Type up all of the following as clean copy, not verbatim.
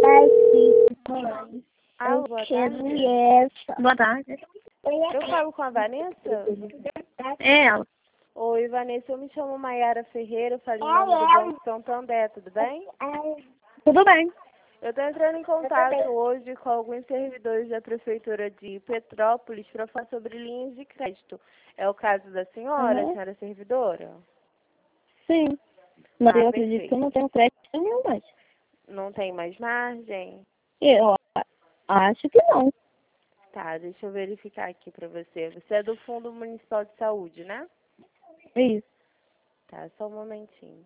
Alô, boa tarde. Boa tarde. Eu falo com a Vanessa? É ela. Oi, Vanessa, eu me chamo Maiara Ferreira, eu falo em nome do Banco Santander, tudo bem? Tudo bem. Eu estou entrando em contato hoje com alguns servidores da Prefeitura de Petrópolis para falar sobre linhas de crédito. É o caso da senhora, senhora servidora? Sim. Mas eu acredito Perfeito. que eu não tenho crédito nenhum mais. Não tem mais margem? Eu acho que não. Tá, deixa eu verificar aqui para você. Você é do Fundo Municipal de Saúde, né? Isso. Tá, só um momentinho.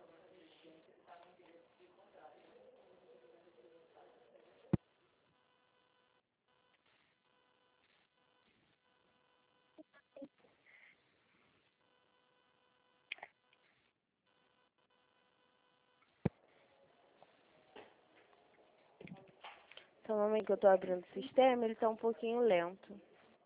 Só um momento que eu estou abrindo o sistema, ele está um pouquinho lento.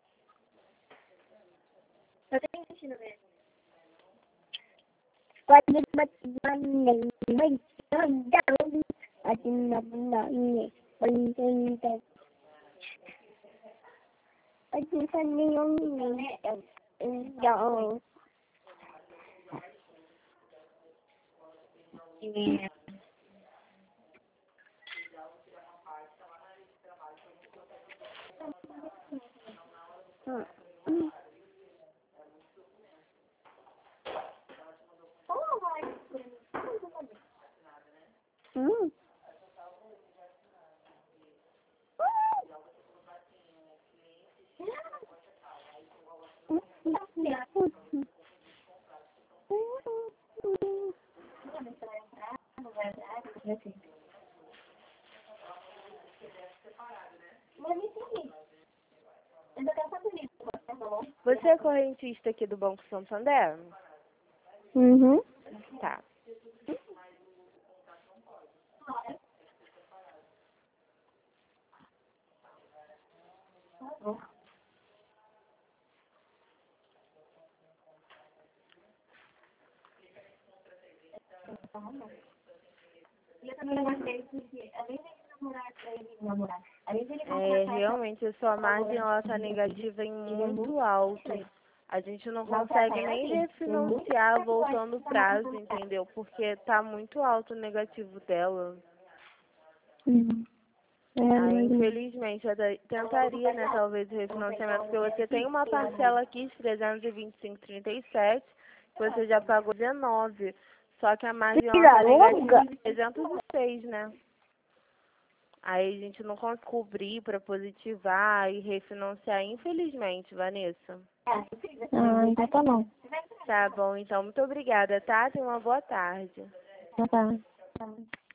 Você é correntista aqui do Banco Santander? Uhum. Tá. Realmente a sua margem ela está negativa em muito alto. A gente não consegue nem refinanciar voltando o prazo, entendeu? Porque está muito alto o negativo dela. Infelizmente, eu tentaria, né, talvez o refinanciamento, porque você tem uma parcela aqui de 325,37, que você já pagou 19, só que a margem está negativa em 306, né? Aí a gente não consegue cobrir para positivar e refinanciar, infelizmente, Vanessa. Então tá bom. Tá bom, então, muito obrigada, tá? Tenha uma boa tarde. Tá.